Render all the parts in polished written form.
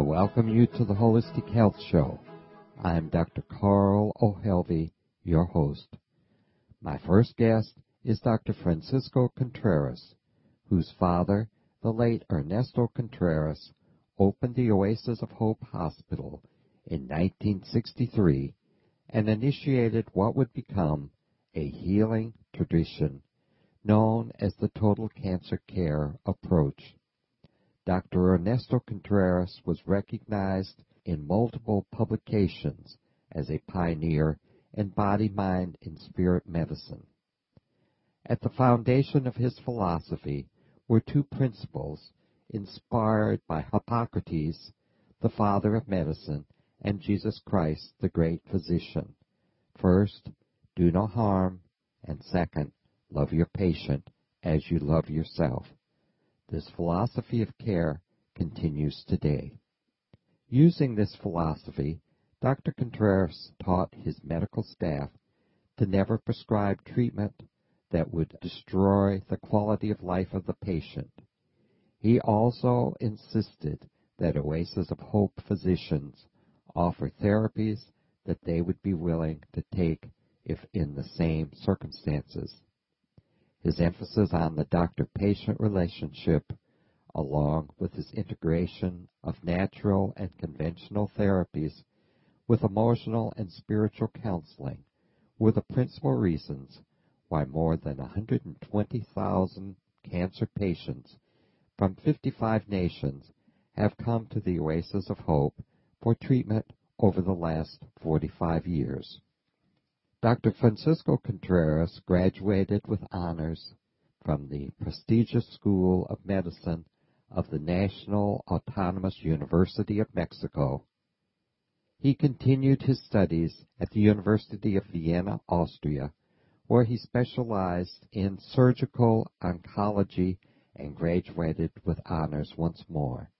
welcome you to the Holistic Health Show. I'm Dr. Carl O'Helvey, your host. My first guest is Dr. Francisco Contreras, whose father, the late Ernesto Contreras, opened the Oasis of Hope Hospital in 1963 and initiated what would become a healing tradition known as the Total Cancer Care Approach. Dr. Ernesto Contreras was recognized in multiple publications as a pioneer in body, mind, and spirit medicine. At the foundation of his philosophy were two principles inspired by Hippocrates, the father of medicine, and Jesus Christ, the great physician. First, do no harm, and second, love your patient as you love yourself. This philosophy of care continues today. Using this philosophy, Dr. Contreras taught his medical staff to never prescribe treatment that would destroy the quality of life of the patient. He also insisted that Oasis of Hope physicians offer therapies that they would be willing to take if in the same circumstances. His emphasis on the doctor-patient relationship, along with his integration of natural and conventional therapies with emotional and spiritual counseling, were the principal reasons why more than 120,000 cancer patients from 55 nations have come to the Oasis of Hope for treatment over the last 45 years. Dr. Francisco Contreras graduated with honors from the prestigious School of Medicine of the National Autonomous University of Mexico. He continued his studies at the University of Vienna, Austria, where he specialized in surgical oncology and graduated with honors once more.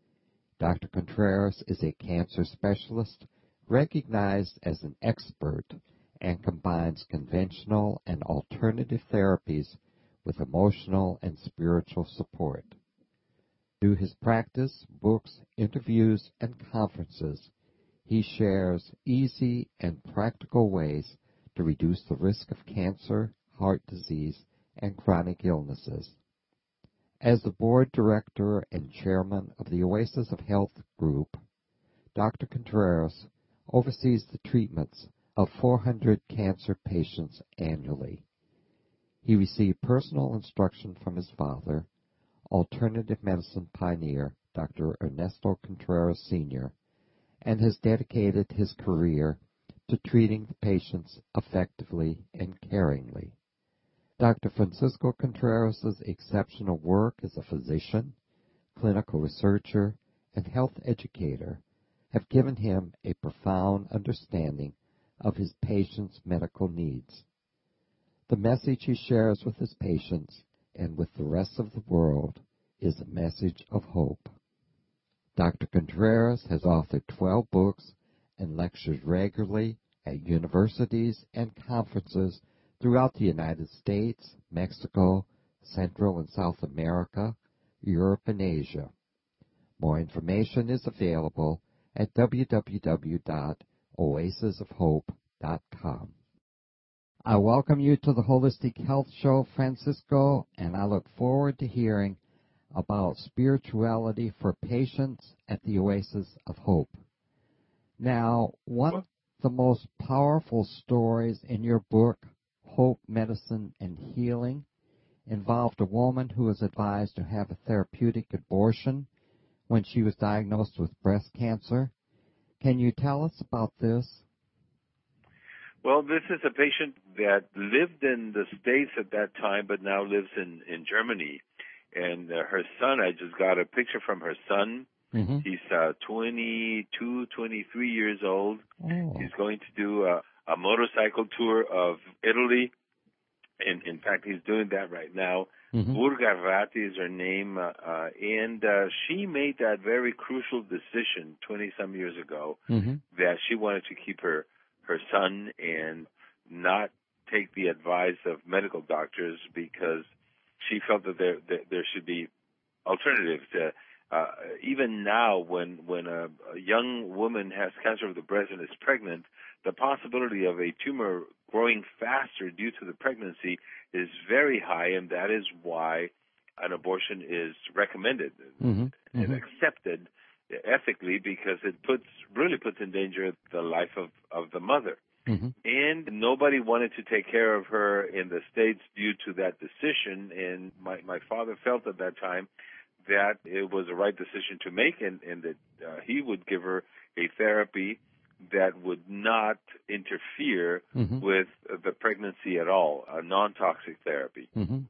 Dr. Contreras is a cancer specialist recognized as an expert and combines conventional and alternative therapies with emotional and spiritual support. Through his practice, books, interviews, and conferences, he shares easy and practical ways to reduce the risk of cancer, heart disease, and chronic illnesses. As the board director and chairman of the Oasis of Health Group, Dr. Contreras oversees the treatments of 400 cancer patients annually. He received personal instruction from his father, alternative medicine pioneer Dr. Ernesto Contreras Sr., and has dedicated his career to treating the patients effectively and caringly. Dr. Francisco Contreras' exceptional work as a physician, clinical researcher, and health educator have given him a profound understanding of his patients' medical needs. The message he shares with his patients and with the rest of the world is a message of hope. Dr. Contreras has authored 12 books and lectures regularly at universities and conferences throughout the United States, Mexico, Central and South America, Europe, and Asia. More information is available at www.oasisofhope.com. I welcome you to the Holistic Health Show, Francisco, and I look forward to hearing about spirituality for patients at the Oasis of Hope. Now, one of the most powerful stories in your book, Hope, Medicine, and Healing, involved a woman who was advised to have a therapeutic abortion when she was diagnosed with breast cancer. Can you tell us about this? Well, this is a patient that lived in the States at that time, but now lives in Germany. And her son, I just got a picture from her son. Mm-hmm. He's 22, 23 years old. Oh. He's going to do a motorcycle tour of Italy. In fact, he's doing that right now. Mm-hmm. Burgarati is her name, and she made that very crucial decision 20-some years ago Mm-hmm. that she wanted to keep her son and not take the advice of medical doctors because she felt that there should be alternatives. even now, when a young woman has cancer of the breast and is pregnant, the possibility of a tumor growing faster due to the pregnancy is very high, and that is why an abortion is recommended and accepted ethically, because it really puts in danger the life of the mother. And nobody wanted to take care of her in the States due to that decision, and my father felt at that time that it was the right decision to make, and that he would give her a therapy that would not interfere with the pregnancy at all, a non-toxic therapy.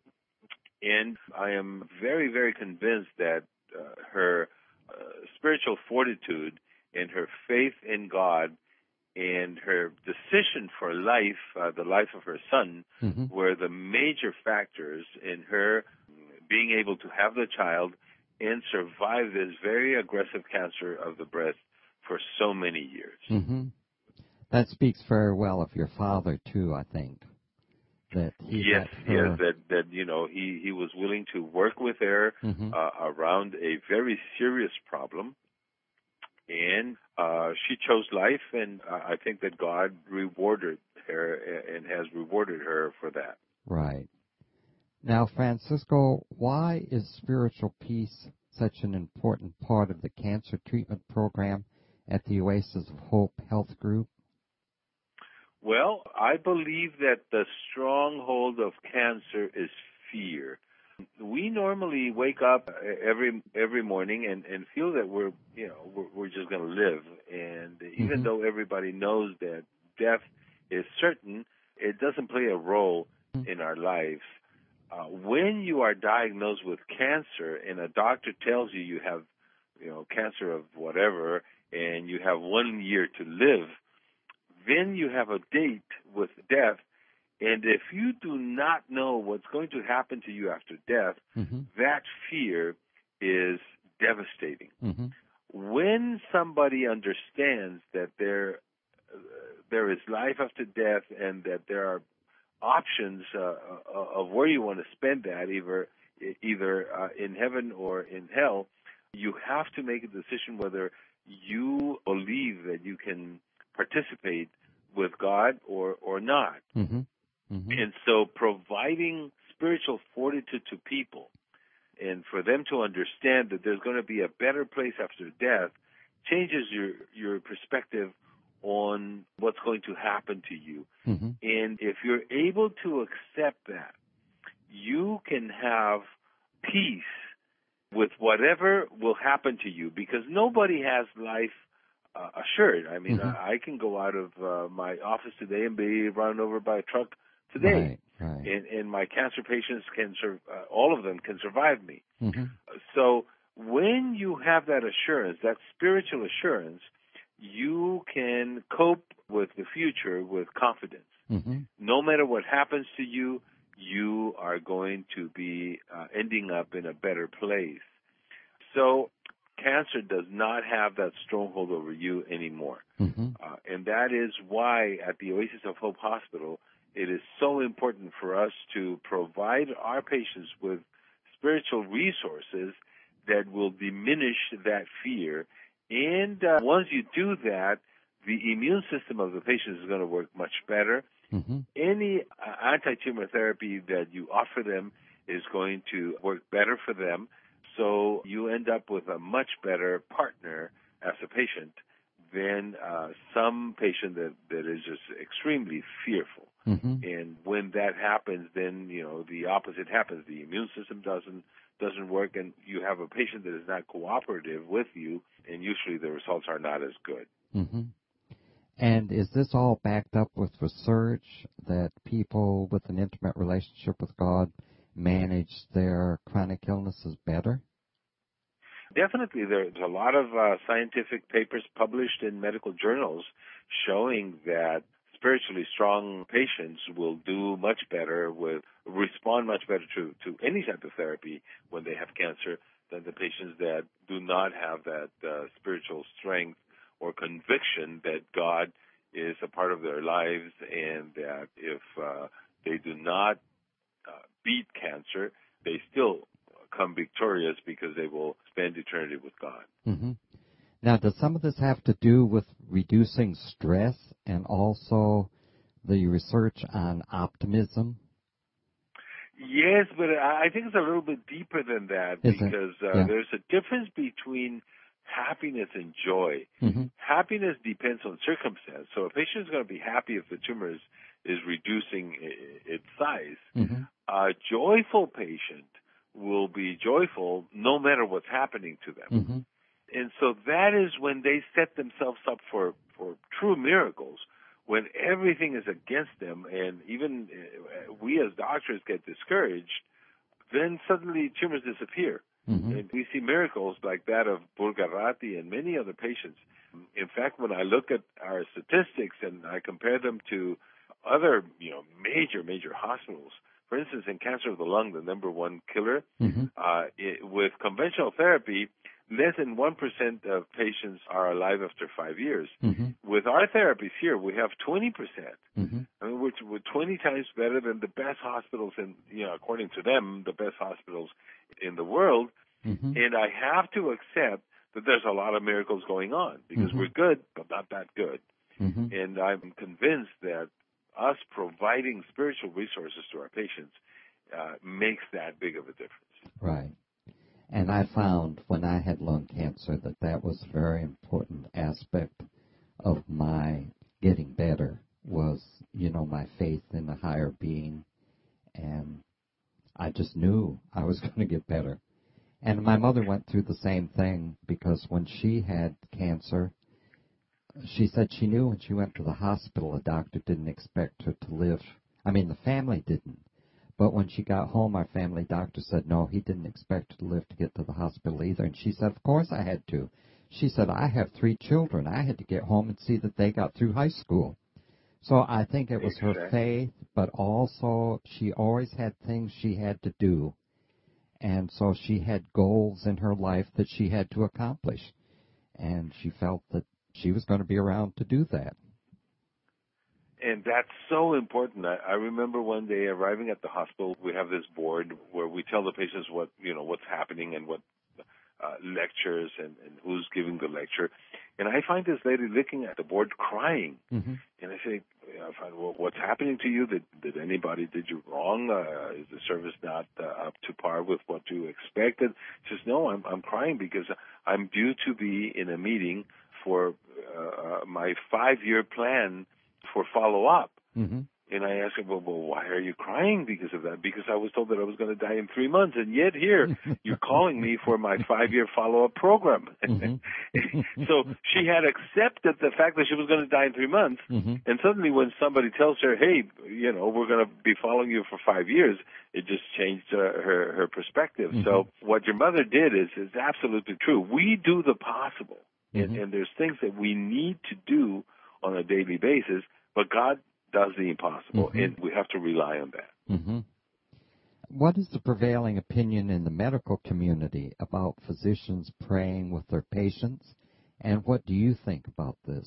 And I am very, very convinced that her spiritual fortitude and her faith in God and her decision for life, the life of her son, were the major factors in her being able to have the child and survive this very aggressive cancer of the breast for so many years. That speaks very well of your father, too, I think. That he yes, that you know, he was willing to work with her around a very serious problem, and she chose life, and I think that God rewarded her and has rewarded her for that. Right. Now, Francisco, why is spiritual peace such an important part of the cancer treatment program at the Oasis of Hope Health Group? Well, I believe that the stronghold of cancer is fear. We normally wake up every morning and feel that we're just going to live, and even though everybody knows that death is certain, it doesn't play a role in our lives. When you are diagnosed with cancer and a doctor tells you have, cancer of whatever, and you have 1 year to live, then you have a date with death, and if you do not know what's going to happen to you after death, that fear is devastating. When somebody understands that there is life after death and that there are options of where you want to spend that, either in heaven or in hell, you have to make a decision whether you believe that you can participate with God or not. And so providing spiritual fortitude to people and for them to understand that there's going to be a better place after death changes your perspective on what's going to happen to you. And if you're able to accept that, you can have peace with whatever will happen to you, because nobody has life assured. I mean, I can go out of my office today and be run over by a truck today. Right. And my cancer patients all of them can survive me. So when you have that assurance, that spiritual assurance, you can cope with the future with confidence. No matter what happens to you, you are going to be ending up in a better place. So cancer does not have that stronghold over you anymore. And that is why at the Oasis of Hope Hospital, it is so important for us to provide our patients with spiritual resources that will diminish that fear. And once you do that, the immune system of the patient is going to work much better. Any anti-tumor therapy that you offer them is going to work better for them. So you end up with a much better partner as a patient than some patient that is just extremely fearful. And when that happens, then the opposite happens. The immune system doesn't work, and you have a patient that is not cooperative with you, and usually the results are not as good. And is this all backed up with research that people with an intimate relationship with God manage their chronic illnesses better? Definitely. There's a lot of scientific papers published in medical journals showing that spiritually strong patients will do much better, respond much better to any type of therapy when they have cancer than the patients that do not have that spiritual strength or conviction that God is a part of their lives, and that if they do not beat cancer, they still come victorious because they will spend eternity with God. Mm-hmm. Now, does some of this have to do with reducing stress and also the research on optimism? Yes, but I think it's a little bit deeper than that because there's a difference between happiness and joy. Mm-hmm. Happiness depends on circumstance. So a patient is going to be happy if the tumor is reducing its size. Mm-hmm. A joyful patient will be joyful no matter what's happening to them. Mm-hmm. And so that is when they set themselves up for true miracles, when everything is against them, and even we as doctors get discouraged, then suddenly tumors disappear. Mm-hmm. And we see miracles like that of Bulgarati and many other patients. In fact, when I look at our statistics and I compare them to other, major hospitals, for instance, in cancer of the lung, the number one killer, mm-hmm. With conventional therapy, less than 1% of patients are alive after 5 years. Mm-hmm. With our therapies here, we have 20%. Mm-hmm. I mean, we're 20 times better than the best hospitals in, according to them, the best hospitals in the world. Mm-hmm. And I have to accept that there's a lot of miracles going on because mm-hmm. we're good, but not that good. Mm-hmm. And I'm convinced that us providing spiritual resources to our patients makes that big of a difference. Right. And I found when I had lung cancer that was a very important aspect of my getting better was, my faith in a higher being. And I just knew I was going to get better. And my mother went through the same thing because when she had cancer, she said she knew when she went to the hospital, a doctor didn't expect her to live. I mean, the family didn't. But when she got home, our family doctor said, no, he didn't expect her to live to get to the hospital either. And she said, of course I had to. She said, I have 3 children. I had to get home and see that they got through high school. So I think it was her faith, but also she always had things she had to do. And so she had goals in her life that she had to accomplish. And she felt that she was going to be around to do that. And that's so important. I remember one day arriving at the hospital, we have this board where we tell the patients what's happening and what lectures and who's giving the lecture. And I find this lady looking at the board crying. Mm-hmm. And I say, well, what's happening to you? Did anybody did you wrong? Is the service not up to par with what you expected? She says, no, I'm crying because I'm due to be in a meeting for my 5-year plan for follow-up. Mm-hmm. And I asked her, well, why are you crying because of that? Because I was told that I was going to die in 3 months, and yet here you're calling me for my 5-year follow-up program. Mm-hmm. So she had accepted the fact that she was going to die in 3 months, mm-hmm. and suddenly when somebody tells her, hey, we're going to be following you for 5 years, it just changed her perspective. Mm-hmm. So what your mother did is absolutely true. We do the possible, mm-hmm. and there's things that we need to do on a daily basis, but God does the impossible, mm-hmm. and we have to rely on that. Mm-hmm. What is the prevailing opinion in the medical community about physicians praying with their patients, and what do you think about this?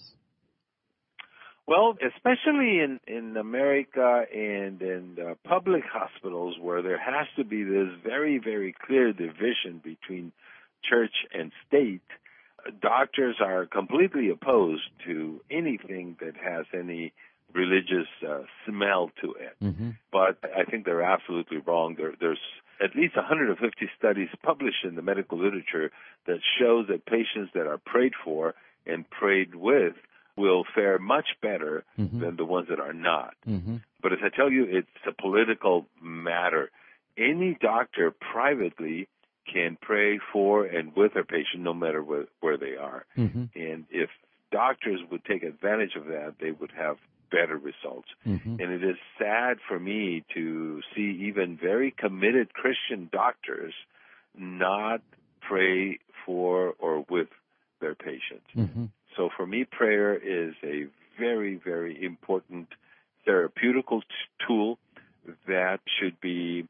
Well, especially in America and in public hospitals where there has to be this very, very clear division between church and state, doctors are completely opposed to anything that has any religious smell to it. Mm-hmm. But I think they're absolutely wrong. There's at least 150 studies published in the medical literature that shows that patients that are prayed for and prayed with will fare much better mm-hmm. than the ones that are not. Mm-hmm. But as I tell you, it's a political matter. Any doctor privately can pray for and with their patient no matter where they are. Mm-hmm. And if doctors would take advantage of that, they would have better results. Mm-hmm. And it is sad for me to see even very committed Christian doctors not pray for or with their patients. Mm-hmm. So for me, prayer is a very, very important therapeutical tool that should be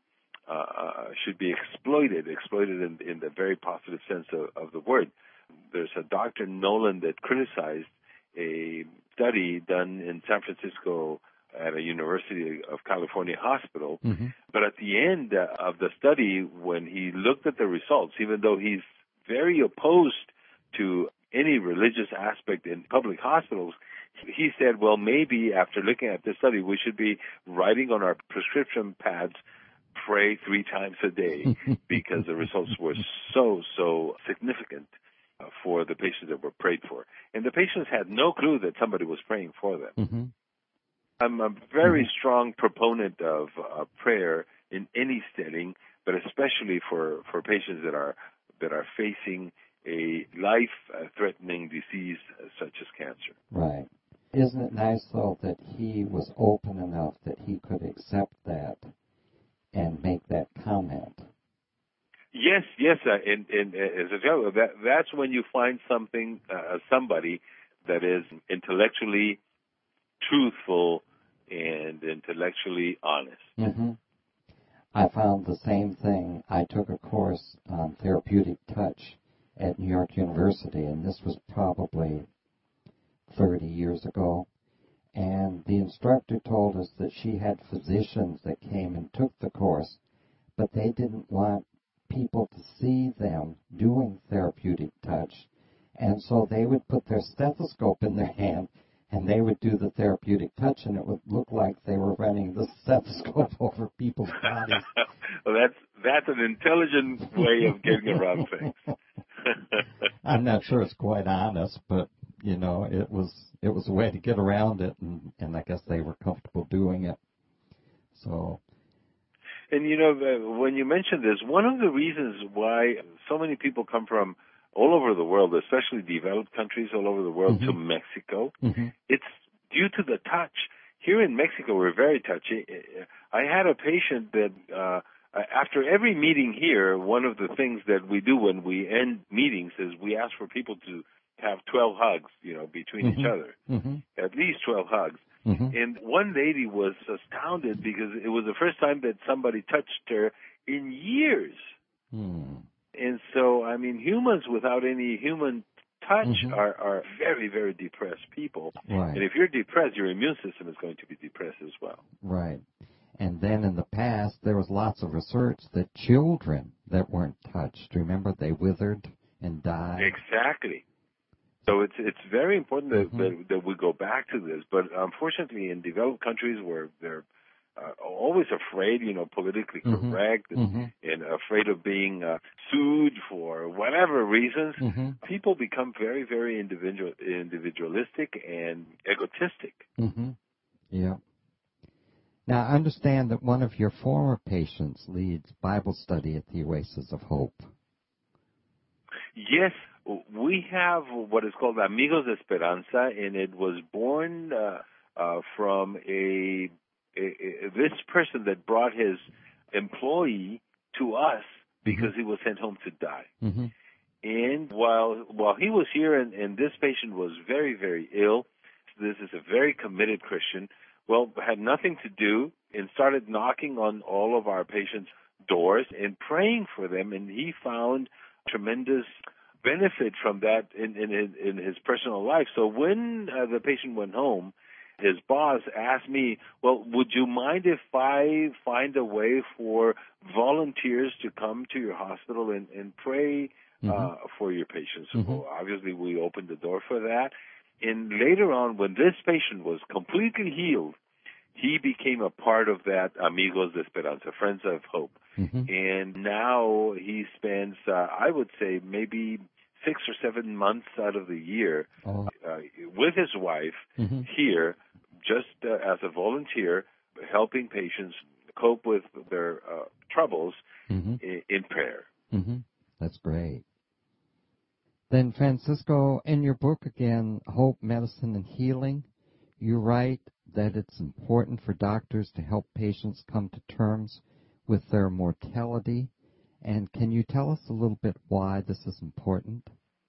exploited in the very positive sense of the word. There's a Dr. Nolan that criticized a study done in San Francisco at a University of California hospital. Mm-hmm. But at the end of the study, when he looked at the results, even though he's very opposed to any religious aspect in public hospitals, he said, well, maybe after looking at this study, we should be writing on our prescription pads, pray 3 times a day, because the results were so significant for the patients that were prayed for. And the patients had no clue that somebody was praying for them. Mm-hmm. I'm a very strong proponent of prayer in any setting, but especially for patients that are facing a life-threatening disease such as cancer. Right. Isn't it nice, though, that he was open enough that he could accept that and make that comment? Yes, and as I tell you, that's when you find somebody that is intellectually truthful and intellectually honest. Mm-hmm. I found the same thing. I took a course on therapeutic touch at New York University, and this was probably 30 years ago. And the instructor told us that she had physicians that came and took the course, but they didn't want people to see them doing therapeutic touch. And so they would put their stethoscope in their hand and they would do the therapeutic touch, and it would look like they were running the stethoscope over people's bodies. Well, that's an intelligent way of getting around things. I'm not sure it's quite honest, but you know, it was a way to get around it, and I guess they were comfortable doing it. So. And you know, when you mentioned this, one of the reasons why so many people come from all over the world, especially developed countries all over the world, to Mexico, it's due to the touch. Here in Mexico, we're very touchy. I had a patient that after every meeting here, one of the things that we do when we end meetings is we ask for people to have 12 hugs, you know, between each other, at least 12 hugs. And one lady was astounded because it was the first time that somebody touched her in years. And so, I mean, humans without any human touch are very, very depressed people. Right. And if you're depressed, your immune system is going to be depressed as well. Right. And then in the past, there was lots of research that children that weren't touched, remember, they withered and died. Exactly. So it's very important that we go back to this. But unfortunately, in developed countries where they're always afraid, you know, politically correct and afraid of being sued for whatever reasons, people become very, very individualistic and egotistic. Yeah. Now, I understand that one of your former patients leads Bible study at the Oasis of Hope. Yes, we have what is called Amigos de Esperanza, and it was born from this person that brought his employee to us because he was sent home to die. And while he was here and this patient was very, very ill, this is a very committed Christian, had nothing to do and started knocking on all of our patients' doors and praying for them, and he found tremendous benefit from that in his personal life. So when the patient went home, his boss asked me, would you mind if I find a way for volunteers to come to your hospital and pray for your patients? So obviously we opened the door for that. And later on, when this patient was completely healed, he became a part of that Amigos de Esperanza, Friends of Hope. And now he spends, I would say, maybe 6 or 7 months out of the year with his wife here, just as a volunteer, helping patients cope with their troubles in prayer. That's great. Then, Francisco, in your book again, Hope, Medicine, and Healing, you write that it's important for doctors to help patients come to terms with their mortality. And can you tell us a little bit why this is important?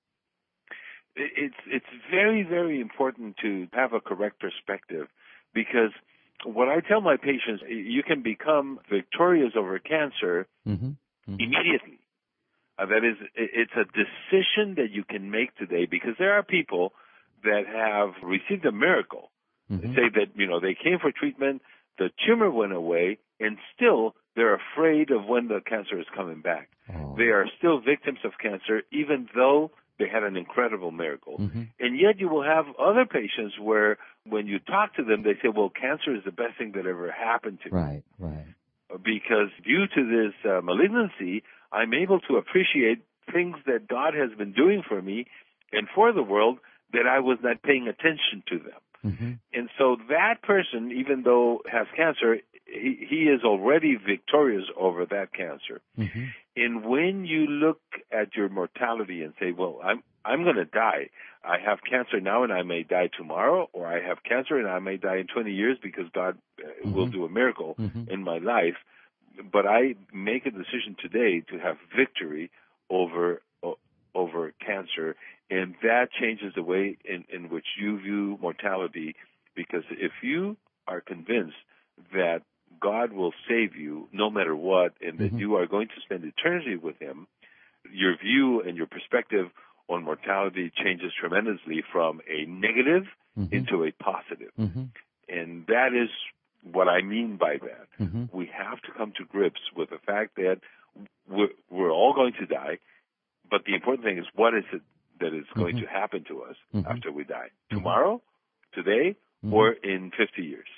It's very, very important to have a correct perspective, because what I tell my patients, you can become victorious over cancer immediately. That is, it's a decision that you can make today, because there are people that have received a miracle say that, they came for treatment, the tumor went away, and still they're afraid of when the cancer is coming back. Oh. They are still victims of cancer, even though they had an incredible miracle. And yet you will have other patients where when you talk to them, they say, well, cancer is the best thing that ever happened to me. Right. Because due to this malignancy, I'm able to appreciate things that God has been doing for me and for the world that I was not paying attention to them. And so that person, even though has cancer, he is already victorious over that cancer. And when you look at your mortality and say, well, I'm going to die. I have cancer now and I may die tomorrow, or I have cancer and I may die in 20 years because God will do a miracle in my life. But I make a decision today to have victory over cancer, and that changes the way in which you view mortality, because if you are convinced that God will save you no matter what, and that you are going to spend eternity with Him, your view and your perspective on mortality changes tremendously from a negative into a positive. And that is what I mean by that. We have to come to grips with the fact that we're all going to die, but the important thing is, what is it that is going to happen to us after we die? Tomorrow, today, or in 50 years?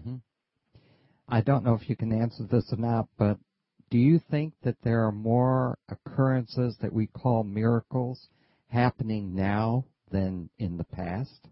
I don't know if you can answer this or not, but do you think that there are more occurrences that we call miracles happening now than in the past?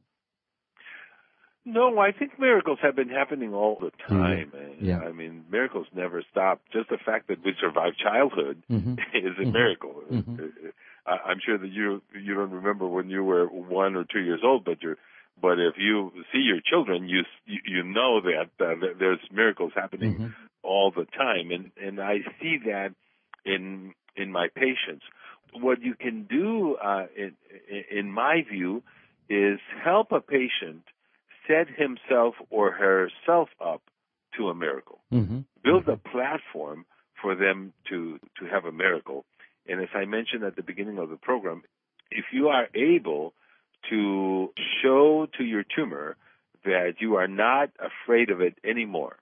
No, I think miracles have been happening all the time. Yeah. I mean, miracles never stop. Just the fact that we survived childhood is a miracle. I'm sure that you don't remember when you were 1 or 2 years old, but if you see your children, you know that there's miracles happening all the time, and I see that in my patients. What you can do, in my view, is help a patient set himself or herself up to a miracle. Build a platform for them to have a miracle. And as I mentioned at the beginning of the program, if you are able to show to your tumor that you are not afraid of it anymore,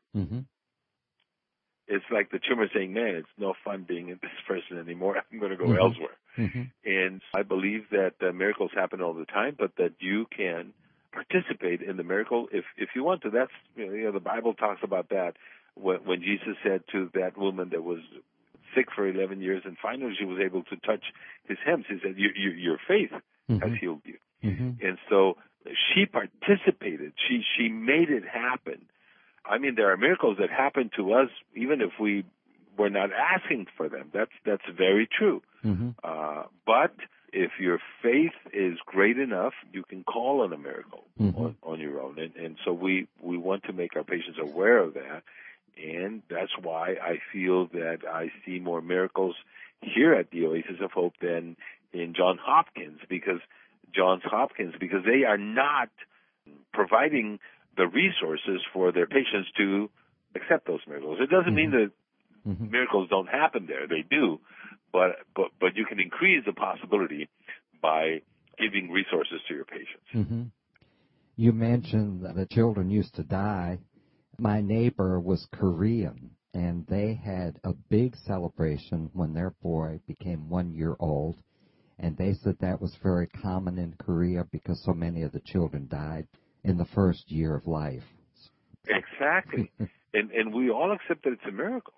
it's like the tumor saying, man, it's no fun being in this person anymore. I'm going to go elsewhere. And I believe that miracles happen all the time, but that you can participate in the miracle if you want to. That's, the Bible talks about that when Jesus said to that woman that was sick for 11 years and finally she was able to touch his hems. He said, your faith has healed you. And so she participated. She made it happen. I mean, there are miracles that happen to us even if we were not asking for them. That's very true. But if your faith is great enough, you can call on a miracle on your own. And so we want to make our patients aware of that. And that's why I feel that I see more miracles here at the Oasis of Hope than in Johns Hopkins, because they are not providing the resources for their patients to accept those miracles. It doesn't mean that miracles don't happen there. They do. But you can increase the possibility by giving resources to your patients. You mentioned that the children used to die. My neighbor was Korean, and they had a big celebration when their boy became 1 year old, and they said that was very common in Korea because so many of the children died in the first year of life. Exactly. and we all accept that it's a miracle.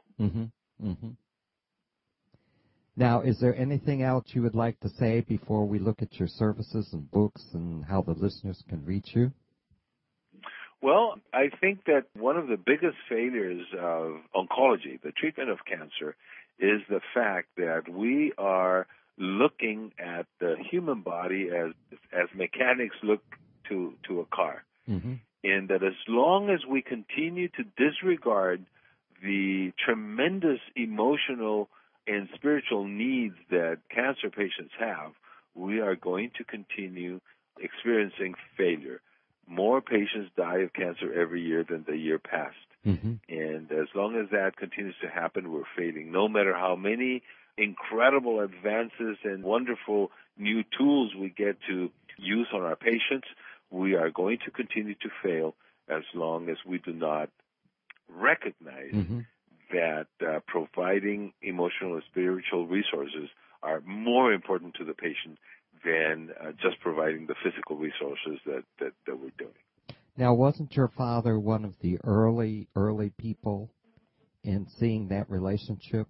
Now, is there anything else you would like to say before we look at your services and books and how the listeners can reach you? Well, I think that one of the biggest failures of oncology, the treatment of cancer, is the fact that we are looking at the human body as mechanics look to a car. And that as long as we continue to disregard the tremendous emotional and spiritual needs that cancer patients have, we are going to continue experiencing failure. More patients die of cancer every year than the year past. And as long as that continues to happen, we're failing. No matter how many incredible advances and wonderful new tools we get to use on our patients, we are going to continue to fail as long as we do not recognize that providing emotional and spiritual resources are more important to the patient than just providing the physical resources that we're doing. Now, wasn't your father one of the early people in seeing that relationship?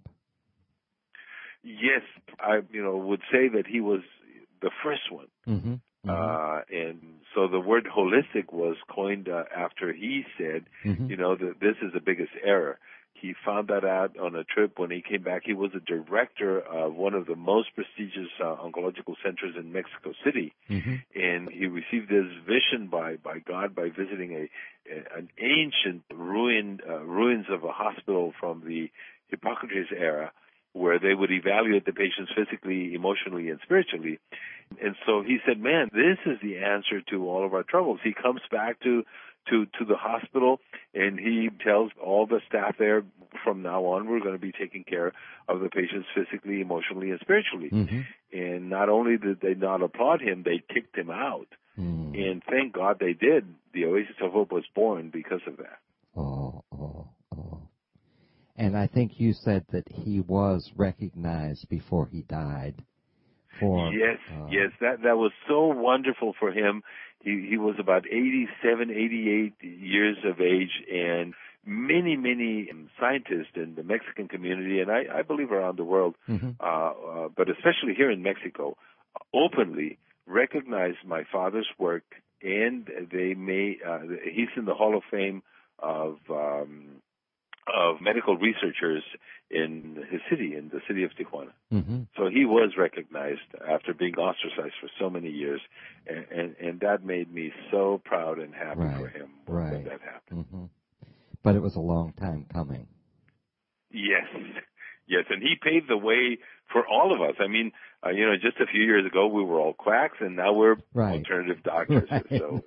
Yes, I would say that he was the first one. And so the word holistic was coined after he said, that this is the biggest error. He found that out on a trip when he came back. He was a director of one of the most prestigious oncological centers in Mexico City, and he received this vision by God by visiting an ancient ruins of a hospital from the Hippocrates era, where they would evaluate the patients physically, emotionally, and spiritually. And so he said, man, this is the answer to all of our troubles. He comes back to the hospital, and he tells all the staff there, from now on, we're going to be taking care of the patients physically, emotionally, and spiritually. And not only did they not applaud him, they kicked him out. And thank God they did. The Oasis of Hope was born because of that. Oh. And I think you said that he was recognized before he died. Yes, that was so wonderful for him. He was about 87, 88 years of age, and many scientists in the Mexican community, and I believe around the world, but especially here in Mexico, openly recognize my father's work, and he's in the Hall of Fame of medical researchers in his city, in the city of Tijuana. So he was recognized after being ostracized for so many years, and that made me so proud and happy for him when that happened. But it was a long time coming. Yes, and he paved the way for all of us. I mean, just a few years ago we were all quacks, and now we're alternative doctors. So.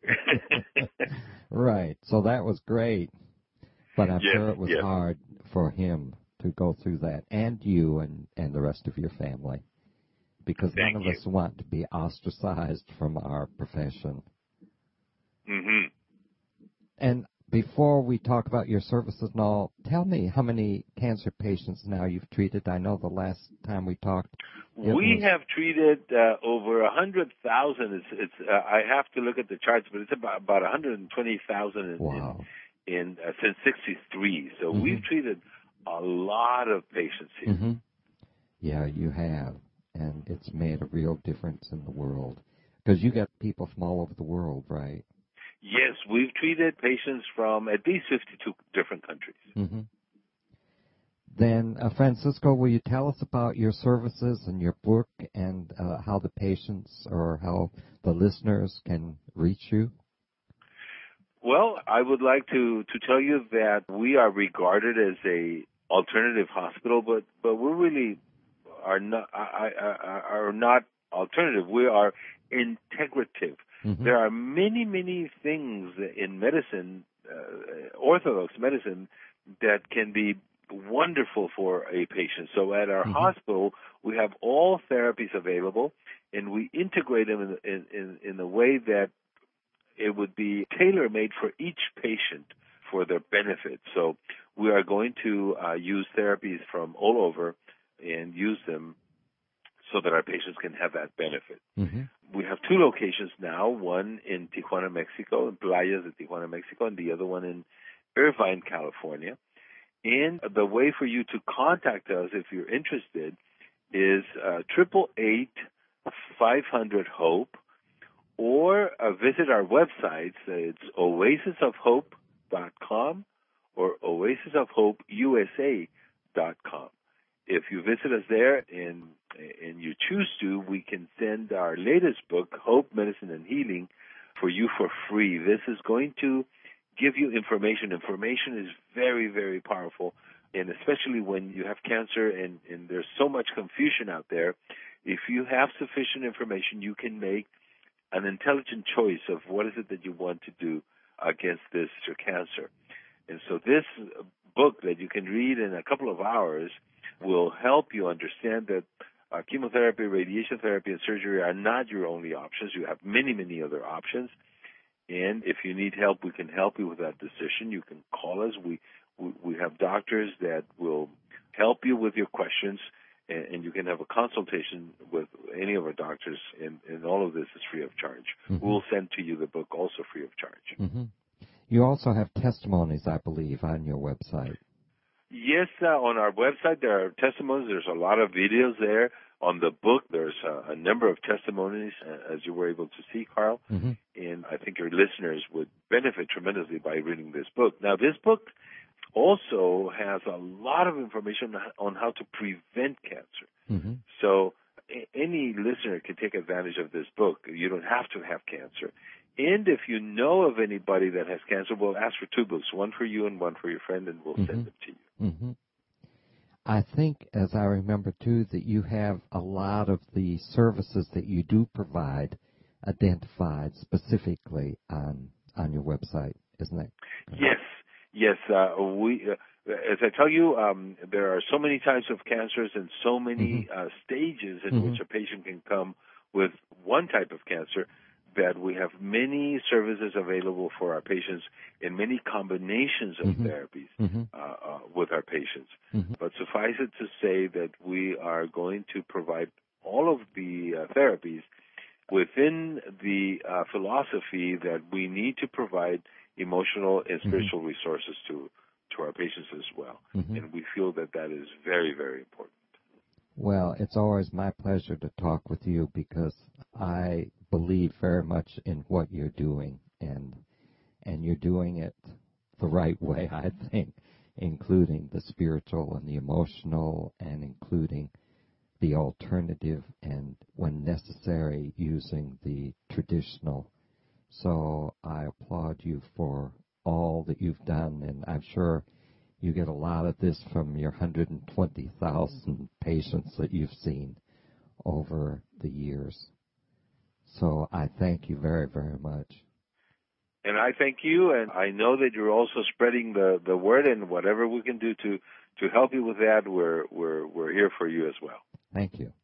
So that was great. But I'm sure it was hard for him to go through that, and you and the rest of your family, because none of us want to be ostracized from our profession. And before we talk about your services and all, tell me how many cancer patients now you've treated. I know the last time we talked, we have treated over 100,000. I have to look at the charts, but it's about 120,000 since '63. So we've treated a lot of patients here. Yeah, you have, and it's made a real difference in the world, because you got people from all over the world, right? Yes, we've treated patients from at least 52 different countries. Then, Francisco, will you tell us about your services and your book, and how the patients or how the listeners can reach you? Well, I would like to tell you that we are regarded as a alternative hospital, but we really are not alternative. We are integrative. There are many things in medicine, orthodox medicine, that can be wonderful for a patient. So at our hospital, we have all therapies available, and we integrate them in a way that it would be tailor-made for each patient for their benefit. So we are going to use therapies from all over and use them so that our patients can have that benefit. We have two locations now, one in Tijuana, Mexico, in Playas de Tijuana, Mexico, and the other one in Irvine, California. And the way for you to contact us if you're interested is 888-500-HOPE, or visit our websites. It's oasisofhope.com or oasisofhopeusa.com. If you visit us there and you choose to, we can send our latest book, Hope, Medicine, and Healing, for you for free. This is going to give you information. Information is very, very powerful, and especially when you have cancer and there's so much confusion out there. If you have sufficient information, you can make an intelligent choice of what is it that you want to do against this cancer. And so this book that you can read in a couple of hours will help you understand that chemotherapy, radiation therapy, and surgery are not your only options. You have many other options. And if you need help, we can help you with that decision. You can call us. We have doctors that will help you with your questions, and you can have a consultation with any of our doctors, and all of this is free of charge. Mm-hmm. We'll send to you the book also free of charge. Mm-hmm. You also have testimonies, I believe, on your website. Yes, on our website there are testimonies. There's a lot of videos there. On the book, there's a number of testimonies, as you were able to see, Carl. Mm-hmm. And I think your listeners would benefit tremendously by reading this book. Now, this book also has a lot of information on how to prevent cancer. Mm-hmm. So any listener can take advantage of this book. You don't have to have cancer. And if you know of anybody that has cancer, we'll ask for two books, one for you and one for your friend, and we'll mm-hmm. send them to you. Mm-hmm. I think, as I remember, too, that you have a lot of the services that you do provide identified specifically on your website, isn't it? Yes. As I tell you, there are so many types of cancers and so many stages in mm-hmm. which a patient can come with one type of cancer that we have many services available for our patients in many combinations of mm-hmm. therapies mm-hmm. with our patients. Mm-hmm. But suffice it to say that we are going to provide all of the therapies within the philosophy that we need to provide emotional and spiritual mm-hmm. resources to our patients as well. Mm-hmm. And we feel that that is very, very important. Well, it's always my pleasure to talk with you because I believe very much in what you're doing, and you're doing it the right way, I think, including the spiritual and the emotional, and including the alternative, and when necessary, using the traditional. So I applaud you for all that you've done, and I'm sure you get a lot of this from your 120,000 patients that you've seen over the years. So I thank you very, very much. And I thank you, and I know that you're also spreading the word, and whatever we can do to help you with that, we're here for you as well. Thank you.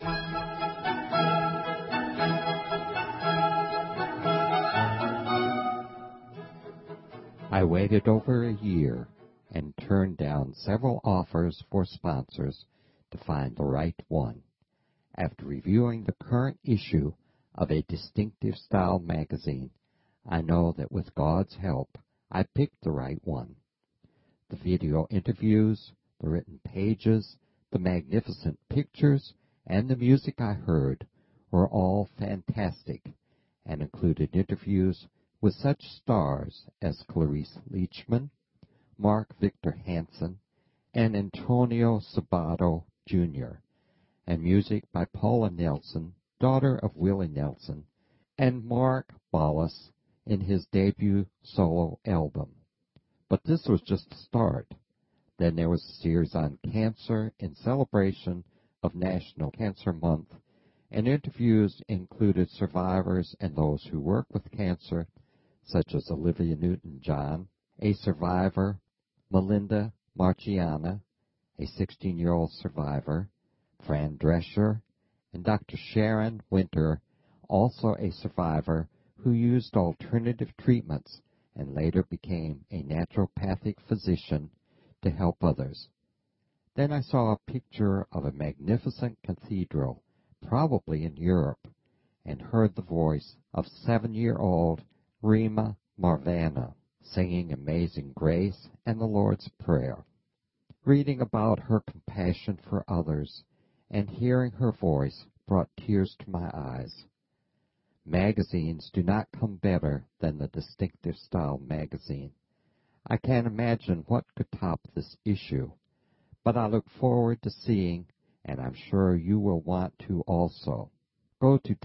I waited over a year and turned down several offers for sponsors to find the right one. After reviewing the current issue of a Distinctive Style magazine, I know that with God's help, I picked the right one. The video interviews, the written pages, the magnificent pictures, and the music I heard were all fantastic and included interviews with such stars as Clarice Leachman, Mark Victor Hansen, and Antonio Sabato, Jr., and music by Paula Nelson, daughter of Willie Nelson, and Mark Ballas in his debut solo album. But this was just the start. Then there was a series on cancer in celebration of National Cancer Month, and interviews included survivors and those who work with cancer, such as Olivia Newton-John, a survivor, Melinda Marciana, a 16-year-old survivor, Fran Drescher, and Dr. Sharon Winter, also a survivor who used alternative treatments and later became a naturopathic physician to help others. Then I saw a picture of a magnificent cathedral, probably in Europe, and heard the voice of 7-year-old Rima Marvana singing Amazing Grace and the Lord's Prayer. Reading about her compassion for others and hearing her voice brought tears to my eyes. Magazines do not come better than the Distinctive Style magazine. I can't imagine what could top this issue, but I look forward to seeing, and I'm sure you will want to also. Go to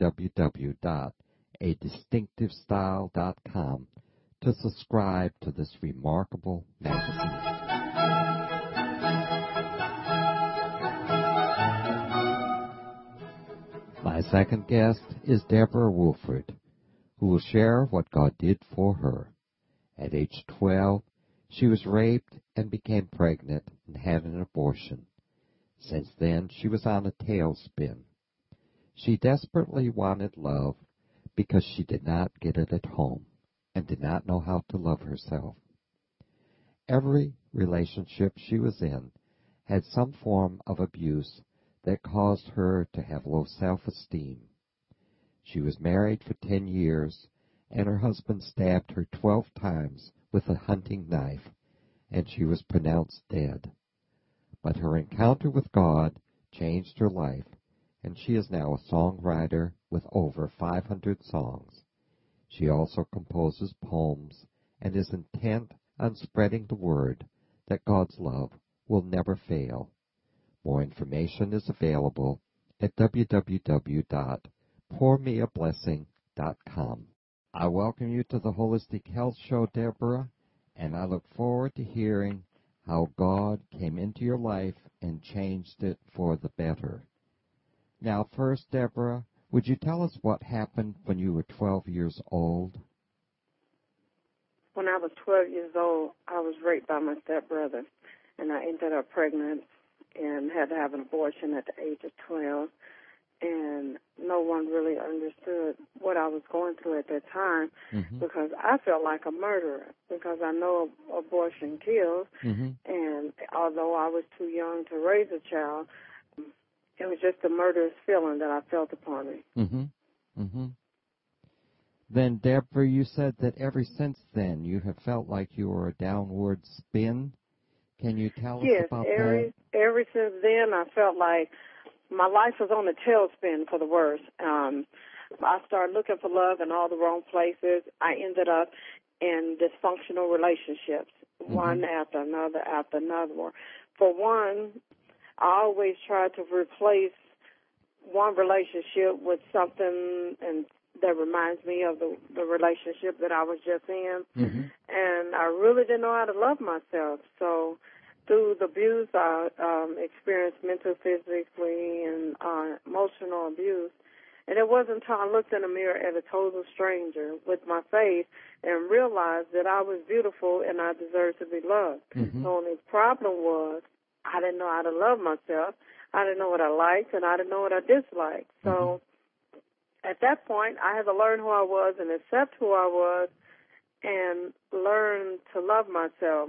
www.adistinctivestyle.com to subscribe to this remarkable magazine. My second guest is Deborah Wolford, who will share what God did for her. At age 12, she was raped and became pregnant and had an abortion. Since then, she was on a tailspin. She desperately wanted love, because she did not get it at home and did not know how to love herself. Every relationship she was in had some form of abuse that caused her to have low self-esteem. She was married for 10 years, and her husband stabbed her 12 times with a hunting knife, and she was pronounced dead. But her encounter with God changed her life, and she is now a songwriter with over 500 songs. She also composes poems and is intent on spreading the word that God's love will never fail. More information is available at www.pourmeablessing.com. I welcome you to the Holistic Health Show, Deborah, and I look forward to hearing how God came into your life and changed it for the better. Now, first, Deborah, would you tell us what happened when you were 12 years old? When I was 12 years old, I was raped by my stepbrother, and I ended up pregnant and had to have an abortion at the age of 12. And no one really understood what I was going through at that time because I felt like a murderer because I know abortion kills. And although I was too young to raise a child, it was just a murderous feeling that I felt upon me. Then, Deborah, you said that ever since then you have felt like you were a downward spin. Can you tell us about that? Ever since then, I felt like my life was on a tailspin for the worse. I started looking for love in all the wrong places. I ended up in dysfunctional relationships, one after another after another. For one, I always tried to replace one relationship with something that reminds me of the relationship that I was just in. And I really didn't know how to love myself. So through the abuse, I experienced mental, physically, and emotional abuse. And it wasn't until I looked in the mirror at a total stranger with my face and realized that I was beautiful and I deserved to be loved. So the problem was I didn't know how to love myself. I didn't know what I liked, and I didn't know what I disliked. So at that point, I had to learn who I was and accept who I was and learn to love myself.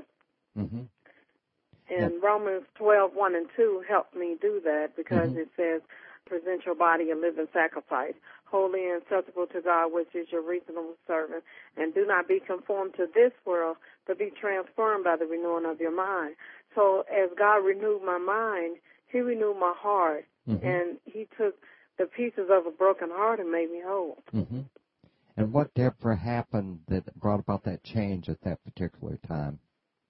And Romans 12:1 and 2 helped me do that because it says, present your body a living sacrifice, holy and acceptable to God, which is your reasonable servant. And do not be conformed to this world, but be transformed by the renewing of your mind. So as God renewed my mind, he renewed my heart, and he took the pieces of a broken heart and made me whole. And what, Deborah, happened that brought about that change at that particular time?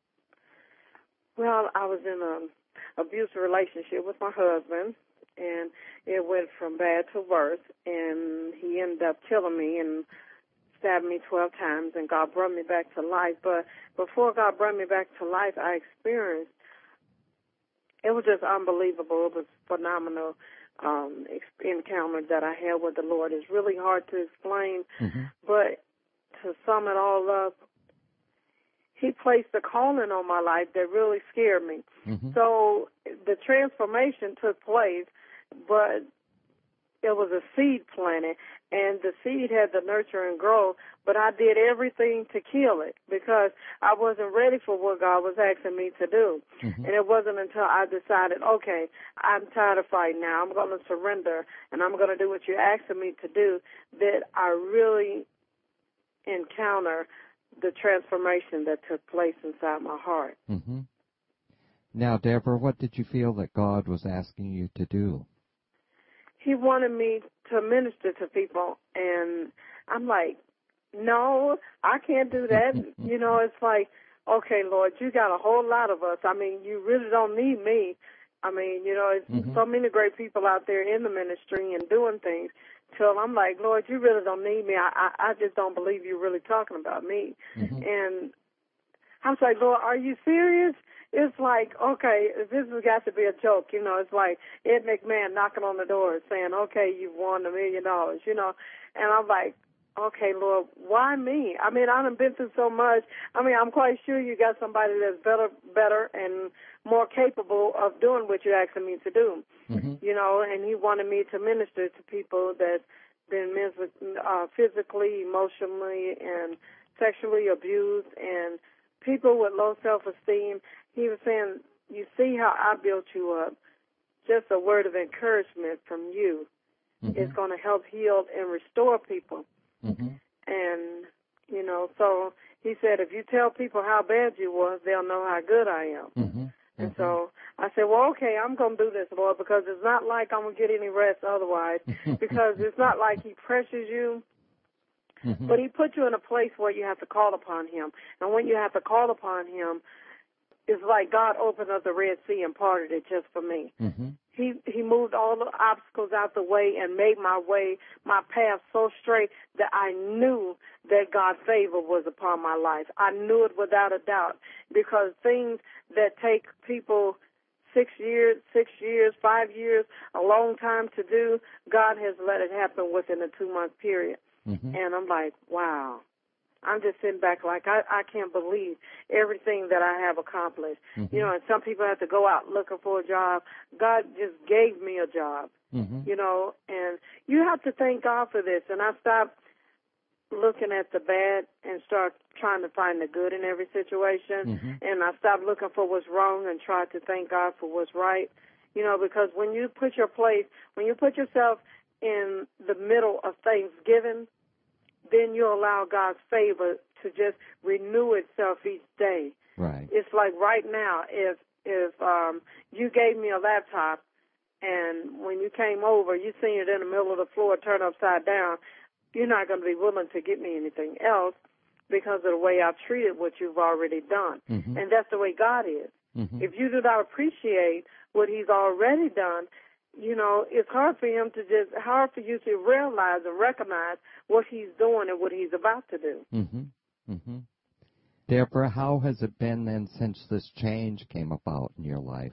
Well, I was in an abusive relationship with my husband, and it went from bad to worse, and he ended up killing me and stabbed me 12 times, and God brought me back to life. But before God brought me back to life, I experienced, it was just unbelievable. It was phenomenal encounter that I had with the Lord. It's really hard to explain, but to sum it all up, he placed a calling on my life that really scared me. So the transformation took place, but it was a seed planted, and the seed had to nurture and grow, but I did everything to kill it because I wasn't ready for what God was asking me to do. And it wasn't until I decided, okay, I'm tired of fighting now. I'm going to surrender, and I'm going to do what you're asking me to do, that I really encounter the transformation that took place inside my heart. Now, Deborah, what did you feel that God was asking you to do? He wanted me to minister to people, and I'm like, no, I can't do that. You know, it's like, okay, Lord, you got a whole lot of us. I mean, you really don't need me. I mean, you know, it's so many great people out there in the ministry and doing things. Till I'm like, Lord, you really don't need me. I just don't believe you're really talking about me. And I was like, Lord, are you serious? It's like, okay, this has got to be a joke, you know. It's like Ed McMahon knocking on the door saying, okay, you've won $1 million, you know. And I'm like, okay, Lord, why me? I mean, I done been through so much. I mean, I'm quite sure you got somebody that's better and more capable of doing what you're asking me to do, you know. And he wanted me to minister to people that's been physically, emotionally, and sexually abused, and people with low self-esteem. He was saying, you see how I built you up. Just a word of encouragement from you is going to help heal and restore people. And, you know, so he said, if you tell people how bad you was, they'll know how good I am. And so I said, well, okay, I'm going to do this, Lord, because it's not like I'm going to get any rest otherwise, because it's not like he pressures you, but he put you in a place where you have to call upon him. And when you have to call upon him, it's like God opened up the Red Sea and parted it just for me. He moved all the obstacles out the way and made my path so straight that I knew that God's favor was upon my life. I knew it without a doubt, because things that take people 6 years, 5 years, a long time to do, God has let it happen within a 2-month period. And I'm like, wow. I'm just sitting back like I can't believe everything that I have accomplished. You know, and some people have to go out looking for a job. God just gave me a job, you know, and you have to thank God for this. And I stopped looking at the bad and start trying to find the good in every situation. And I stopped looking for what's wrong and tried to thank God for what's right. You know, because when you put yourself in the middle of Thanksgiving, then you allow God's favor to just renew itself each day. Right. It's like right now, if you gave me a laptop and when you came over, you seen it in the middle of the floor turned upside down, you're not going to be willing to get me anything else because of the way I've treated what you've already done. And that's the way God is. If you do not appreciate what he's already done, you know, it's hard for you to realize and recognize what he's doing and what he's about to do. Deborah, how has it been then since this change came about in your life?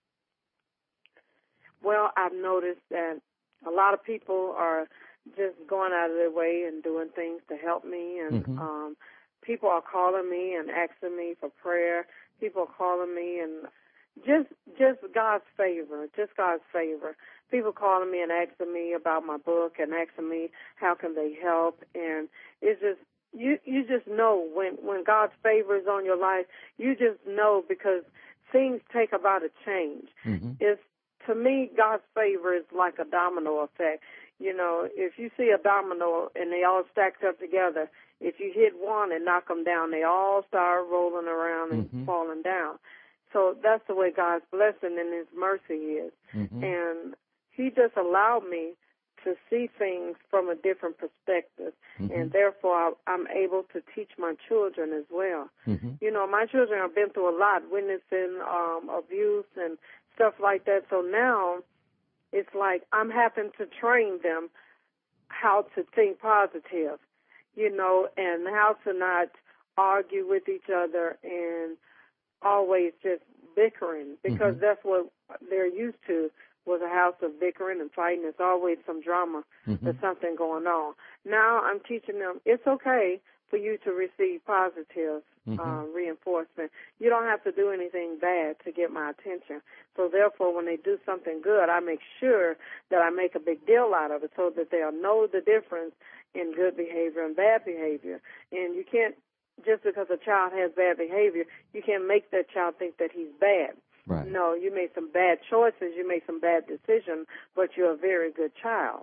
Well, I've noticed that a lot of people are just going out of their way and doing things to help me, and people are calling me and asking me for prayer. People are calling me and just God's favor, People calling me and asking me about my book and asking me how can they help, and it's just you just know when God's favor is on your life, you just know because things take about a change. It's, to me, God's favor is like a domino effect. You know, if you see a domino and they all stacked up together, if you hit one and knock them down, they all start rolling around and falling down. So that's the way God's blessing and his mercy is. And he just allowed me to see things from a different perspective. And therefore, I'm able to teach my children as well. You know, my children have been through a lot, witnessing abuse and stuff like that. So now it's like I'm having to train them how to think positive, you know, and how to not argue with each other and always just bickering, because that's what they're used to, was a house of bickering and fighting. There's always some drama. There's something going on. Now I'm teaching them it's okay for you to receive positive reinforcement. You don't have to do anything bad to get my attention. So therefore, when they do something good, I make sure that I make a big deal out of it so that they'll know the difference in good behavior and bad behavior. And you can't, just because a child has bad behavior, you can't make that child think that he's bad. Right. No, you made some bad choices, you made some bad decisions, but you're a very good child.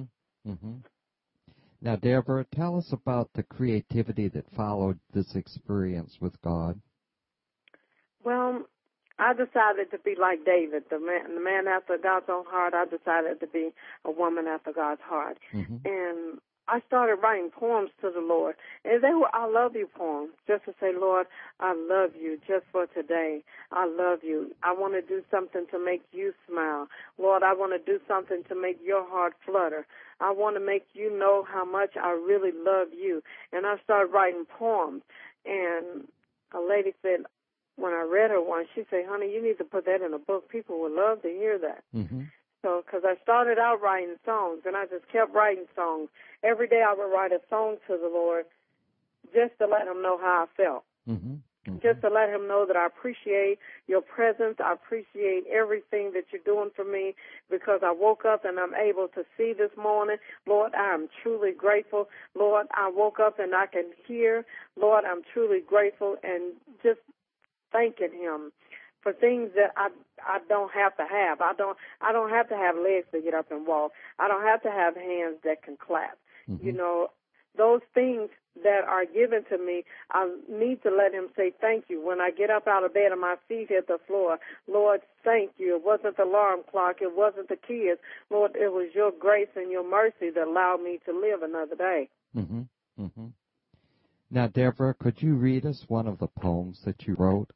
Now, Deborah, tell us about the creativity that followed this experience with God. Well, I decided to be like David, the man after God's own heart. I decided to be a woman after God's heart. And I started writing poems to the Lord. And they were I love you poems, just to say, Lord, I love you just for today. I love you. I want to do something to make you smile. Lord, I want to do something to make your heart flutter. I want to make you know how much I really love you. And I started writing poems. And a lady said, when I read her one, she said, honey, you need to put that in a book. People would love to hear that. So, because I started out writing songs, and I just kept writing songs. Every day I would write a song to the Lord just to let him know how I felt. just to let him know that I appreciate your presence. I appreciate everything that you're doing for me, because I woke up and I'm able to see this morning. Lord, I am truly grateful. Lord, I woke up and I can hear. Lord, I'm truly grateful, and just thanking him for things that I don't have to have. I don't have to have legs to get up and walk. I don't have to have hands that can clap. Mm-hmm. You know, those things that are given to me, I need to let him say thank you. When I get up out of bed and my feet hit the floor, Lord, thank you. It wasn't the alarm clock. It wasn't the kids. Lord, it was your grace and your mercy that allowed me to live another day. Mm-hmm. Mm-hmm. Now, Deborah, could you read us one of the poems that you wrote?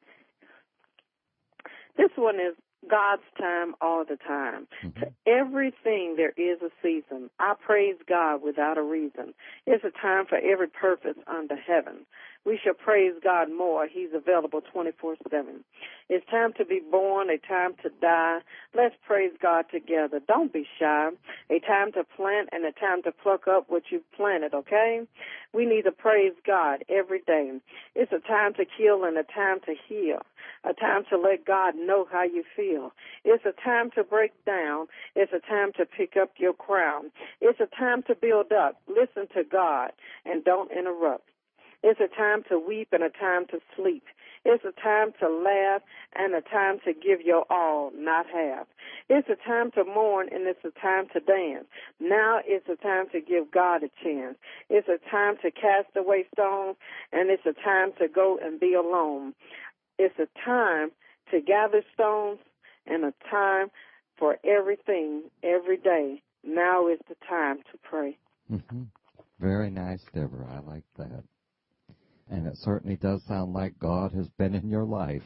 This one is God's time all the time. Mm-hmm. To everything there is a season. I praise God without a reason. It's a time for every purpose under heaven. We shall praise God more. He's available 24/7. It's time to be born, a time to die. Let's praise God together. Don't be shy. A time to plant and a time to pluck up what you've planted, okay? We need to praise God every day. It's a time to kill and a time to heal. A time to let God know how you feel. It's a time to break down. It's a time to pick up your crown. It's a time to build up. Listen to God and don't interrupt. It's a time to weep and a time to sleep. It's a time to laugh and a time to give your all, not half. It's a time to mourn and it's a time to dance. Now it's a time to give God a chance. It's a time to cast away stones, and it's a time to go and be alone. It's a time to gather stones and a time for everything every day. Now is the time to pray. Mm-hmm. Very nice, Deborah. I like that. And it certainly does sound like God has been in your life.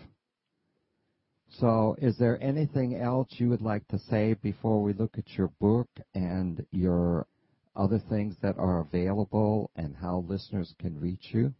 So is there anything else you would like to say before we look at your book and your other things that are available and how listeners can reach you?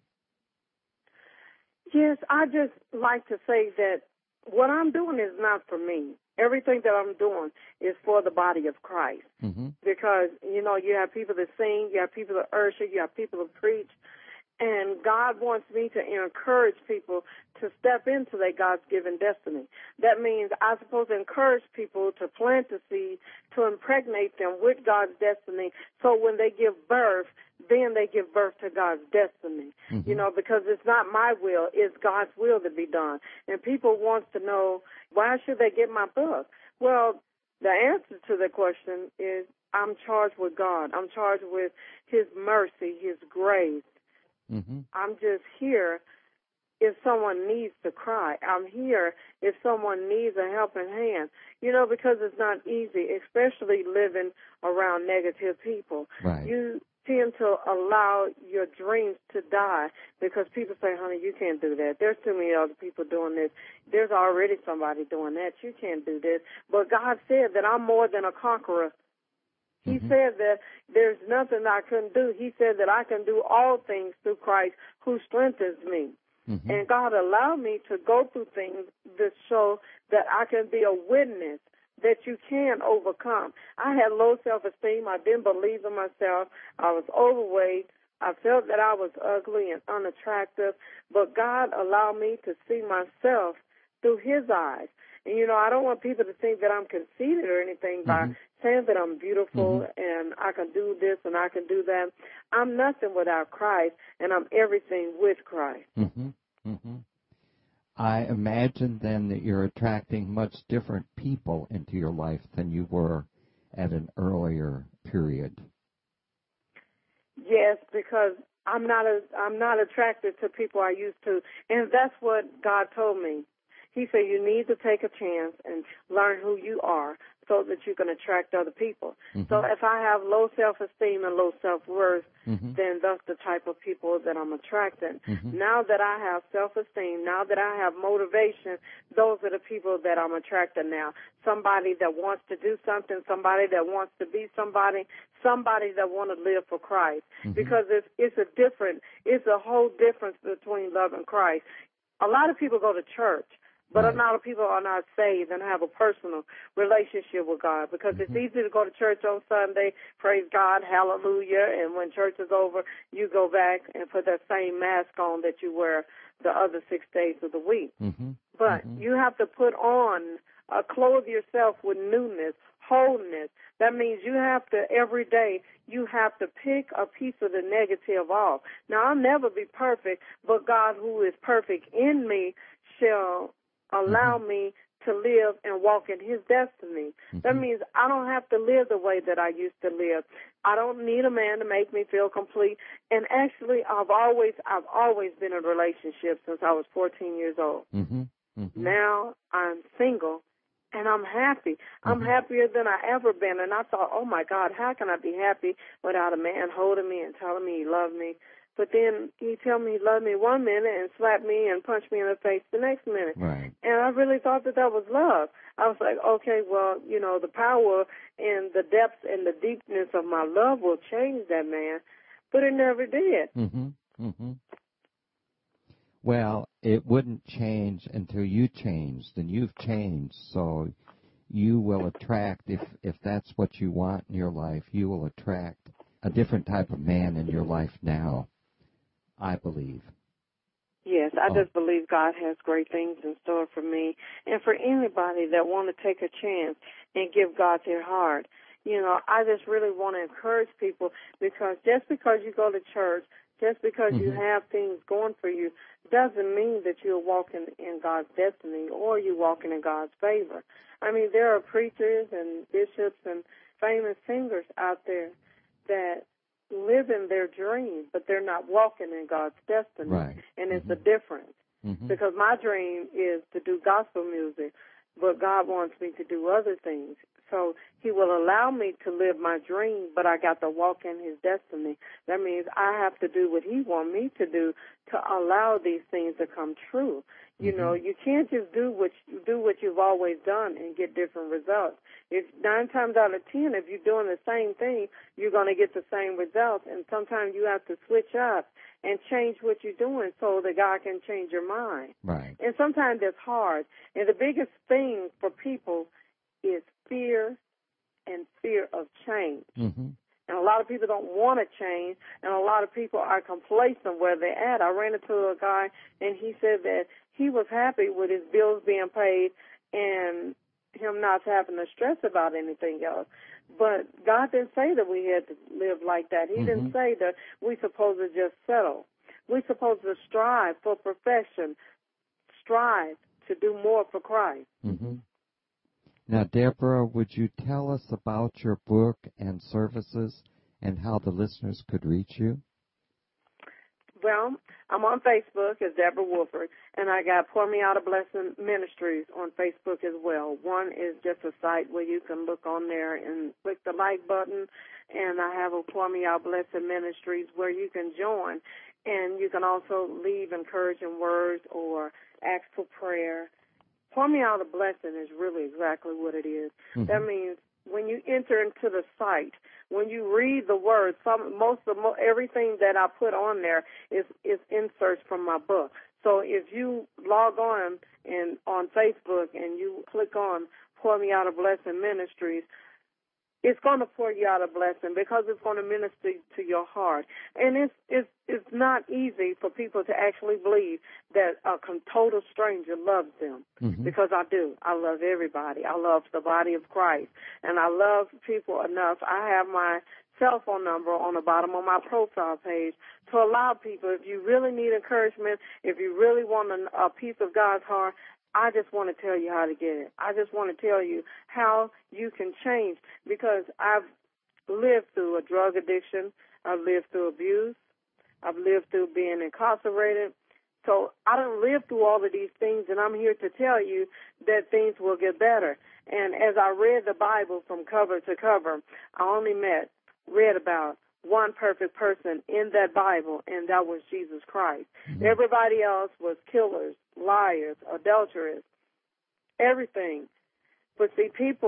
Yes, I just like to say that what I'm doing is not for me. Everything that I'm doing is for the body of Christ. Mm-hmm. Because, you know, you have people that sing, you have people that usher, you have people that preach. And God wants me to encourage people to step into their God-given destiny. That means I'm supposed to encourage people to plant the seed, to impregnate them with God's destiny, so when they give birth, then they give birth to God's destiny. Mm-hmm. You know, because it's not my will, it's God's will to be done. And people want to know, why should they get my book? Well, the answer to the question is, I'm charged with God. I'm charged with His mercy, His grace. Mm-hmm. I'm just here if someone needs to cry. I'm here if someone needs a helping hand. You know, because it's not easy, especially living around negative people. Right. You tend to allow your dreams to die because people say, honey, you can't do that. There's too many other people doing this. There's already somebody doing that. You can't do this. But God said that I'm more than a conqueror. He Mm-hmm. said that there's nothing I couldn't do. He said that I can do all things through Christ who strengthens me. Mm-hmm. And God allowed me to go through things that show that I can be a witness that you can overcome. I had low self-esteem. I didn't believe in myself. I was overweight. I felt that I was ugly and unattractive. But God allowed me to see myself through His eyes. And, you know, I don't want people to think that I'm conceited or anything by saying that I'm beautiful and I can do this and I can do that. I'm nothing without Christ, and I'm everything with Christ. Mm-hmm. Mm-hmm. I imagine then that you're attracting much different people into your life than you were at an earlier period. Yes, because I'm not attracted to people I used to, and that's what God told me. He said you need to take a chance and learn who you are so that you can attract other people. Mm-hmm. So if I have low self-esteem and low self-worth, then that's the type of people that I'm attracting. Now that I have self-esteem, now that I have motivation, those are the people that I'm attracting now. Somebody that wants to do something, somebody that wants to be somebody that want to live for Christ. Because it's a whole difference between love and Christ. A lot of people go to church, But Right. a lot of people are not saved and have a personal relationship with God, because it's easy to go to church on Sunday, praise God, hallelujah, and when church is over, you go back and put that same mask on that you wear the other 6 days of the week. But you have to put on, clothe yourself with newness, wholeness. That means you have to, every day, you have to pick a piece of the negative off. Now, I'll never be perfect, but God, who is perfect in me, shall allow me to live and walk in his destiny. That means I don't have to live the way that I used to live. I don't need a man to make me feel complete. And actually, I've always been in a relationship since I was 14 years old. Now I'm single, and I'm happy. I'm happier than I ever been. And I thought, oh, my God, how can I be happy without a man holding me and telling me he loved me? But then he tell me he loved me one minute and slap me and punch me in the face the next minute. Right. And I really thought that was love. I was like, okay, well, you know, the power and the depth and the deepness of my love will change that man. But it never did. Well, it wouldn't change until you changed, and you've changed, so you will attract, if that's what you want in your life, you will attract a different type of man in your life now, I believe. Yes, I just believe God has great things in store for me and for anybody that want to take a chance and give God their heart. You know, I just really want to encourage people, because just because you go to church, just because you have things going for you, doesn't mean that you're walking in God's destiny or you're walking in God's favor. I mean, there are preachers and bishops and famous singers out there that live in their dream, but they're not walking in God's destiny. Right. And it's a difference. Because my dream is to do gospel music, but God wants me to do other things. So he will allow me to live my dream, but I got to walk in his destiny. That means I have to do what he wants me to do to allow these things to come true. You know, you can't just do what you've always done and get different results. If 9 times out of 10, if you're doing the same thing, you're going to get the same results. And sometimes you have to switch up and change what you're doing so that God can change your mind. Right. And sometimes it's hard. And the biggest thing for people is fear and fear of change. And a lot of people don't want to change, and a lot of people are complacent where they're at. I ran into a guy, and he said that he was happy with his bills being paid and him not having to stress about anything else. But God didn't say that we had to live like that. He didn't say that we're supposed to just settle. We're supposed to strive for perfection, strive to do more for Christ. Now, Deborah, would you tell us about your book and services and how the listeners could reach you? Well, I'm on Facebook as Deborah Woolford, and I got Pour Me Out a Blessing Ministries on Facebook as well. One is just a site where you can look on there and click the like button, and I have a Pour Me Out Blessing Ministries where you can join, and you can also leave encouraging words or ask for prayer. Pour Me Out a Blessing is really exactly what it is. That means when you enter into the site, when you read the words, everything that I put on there is inserts from my book. So if you log on Facebook and you click on Pour Me Out a Blessing Ministries, it's going to pour you out a blessing because it's going to minister to your heart. And it's not easy for people to actually believe that a total stranger loves them, because I do. I love everybody. I love the body of Christ, and I love people enough. I have my cell phone number on the bottom of my profile page to allow people, if you really need encouragement, if you really want a piece of God's heart, I just want to tell you how to get it. I just want to tell you how you can change, because I've lived through a drug addiction. I've lived through abuse. I've lived through being incarcerated. So I don't live through all of these things, and I'm here to tell you that things will get better. And as I read the Bible from cover to cover, I only read about one perfect person in that Bible, and that was Jesus Christ. Everybody else was killers, liars, adulterers, everything. But see, people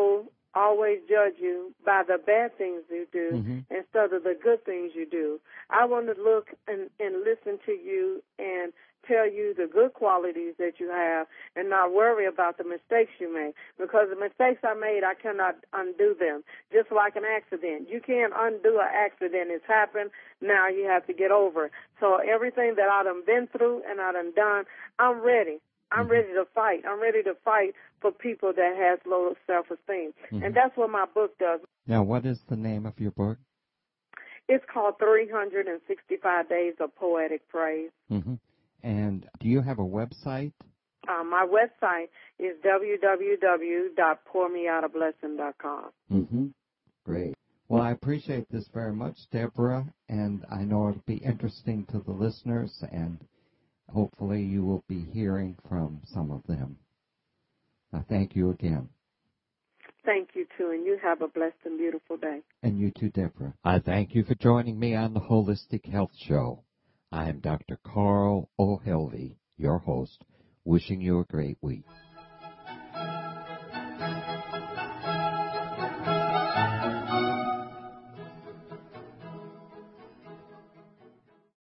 always judge you by the bad things you do instead of the good things you do. I want to look and listen to you and tell you the good qualities that you have and not worry about the mistakes you make. Because the mistakes I made, I cannot undo them. Just like an accident. You can't undo an accident. It's happened. Now you have to get over it. So everything that I done been through and I done done, I'm ready. I'm ready to fight. I'm ready to fight for people that has low self-esteem. And that's what my book does. Now, what is the name of your book? It's called 365 Days of Poetic Praise. And do you have a website? My website is www.pourmeoutablessing.com. Great. Well, I appreciate this very much, Deborah, and I know it'll be interesting to the listeners, and hopefully you will be hearing from some of them. Thank you again. Thank you, too, and you have a blessed and beautiful day. And you too, Deborah. I thank you for joining me on the Holistic Health Show. I am Dr. Carl O'Helvey, your host, wishing you a great week.